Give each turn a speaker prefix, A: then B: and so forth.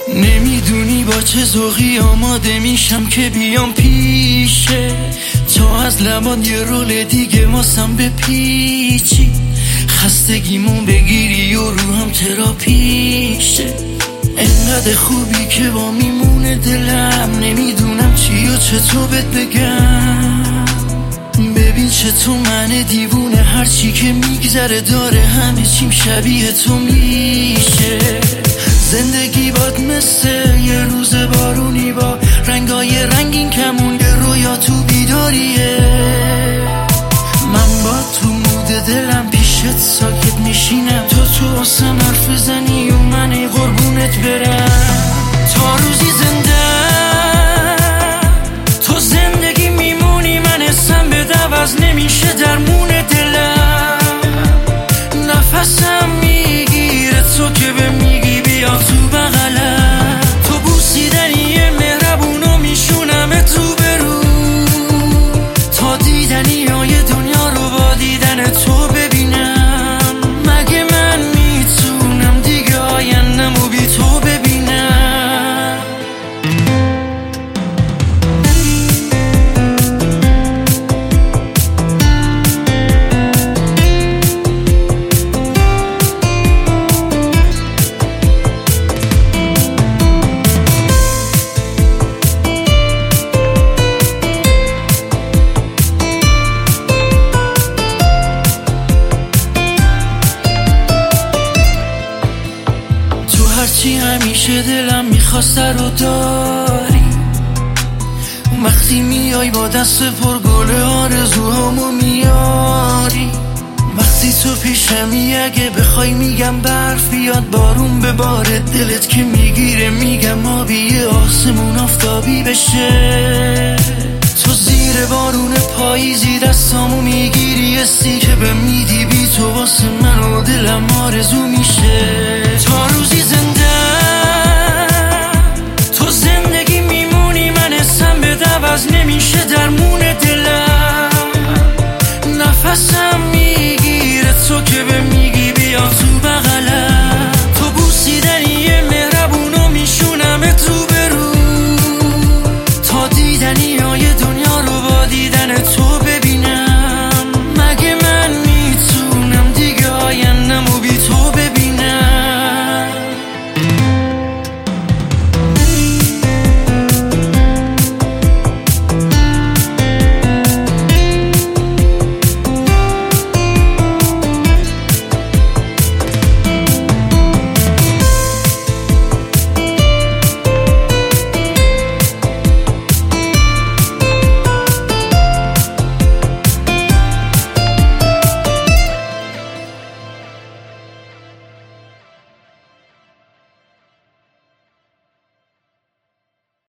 A: نمیدونی با چه ذوقی آماده میشم که بیام پیشه، تا از لبان یه رول دیگه واسم بپیچی، خستگیمون بگیری و روحم تراپیشه. انقدر خوبی که با میمونه دلم، نمیدونم چی و چطور بهت بگم. ببین چطور من دیوونه هرچی که میگذره داره همه چیم شبیه تو میشه. زندگی باد مثل یه روز بارونی با رنگای رنگین کمون، یه رویا تو بیداریه. من با تو مود دلم پیشت ساکت میشینم، تو واسم حرف بزنی و من ای قربونت برم. تا روزی زنده تو زندگی میمونی، من حسم به دوز نمیشه درمون دلم. نفسم میگیره تو که به میگی بیا تو بغلم، تو بوسیدنی مهربونو میشونم تو برو، تا دیدنی های دنیا رو با دیدن تو ببینم. مگه من میتونم دیگه آیندمو بی تو ببینم؟ هرچی همیشه دلم میخواست رو داری، وقتی میای با دست پر گل آرزوهامو میاری. وقتی تو پیشمی اگه بخوای میگم برف بیاد بارون بباره، دلت که میگیره میگم آبی آسمون آفتابی بشه. تو زیر بارون پاییزی دستامو میگیری، حسی که به میدی بی تو واسه من و دلم آرزو